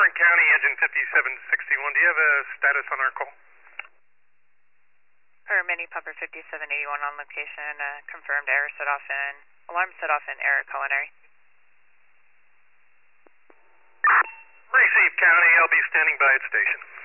Warren County, engine 5761. Do you have a status on our call? Per Mini Pumper 5781 on location, confirmed error set off in, alarm set off in error culinary. Received, County. I'll be standing by at station.